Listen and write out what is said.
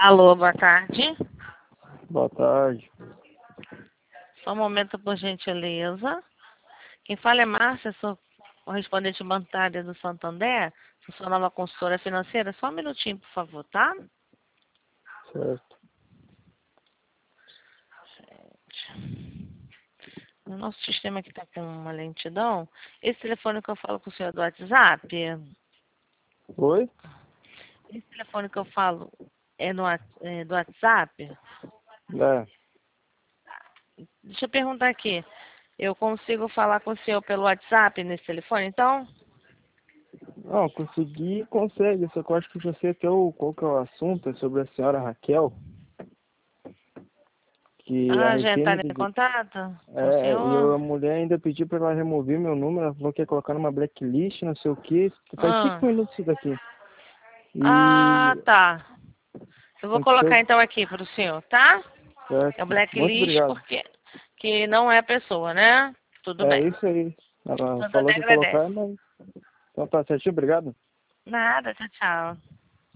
Alô, boa tarde. Boa tarde. Só um momento, por gentileza. Quem fala é Márcia, sou correspondente bancária do Santander, sou sua nova consultora financeira. Só um minutinho, por favor, tá? Certo. O nosso sistema aqui está com uma lentidão. Esse telefone que eu falo com o senhor é do WhatsApp? Oi? Esse telefone que eu falo é do WhatsApp? É. Deixa eu perguntar aqui. Eu consigo falar com o senhor pelo WhatsApp nesse telefone, então? Não, consegue, só que eu acho que eu já sei até qual que é o assunto, é sobre a senhora Raquel, que a Ah, já Requena, entraram em contato com o e senhor? a mulher ainda pediu pra ela remover meu número, ela falou que ia colocar numa blacklist, não sei o que, faz Ah, 5 minutos isso daqui. ah, E tá. Eu vou colocar aconteceu, então aqui para o senhor, tá? É o certo. Muito blacklist obrigado. porque que não é pessoa, né? Tudo É bem. isso aí. Ela Santo falou até que ia agradece. colocar, mas então tá certinho, obrigado. Nada, tchau, tchau.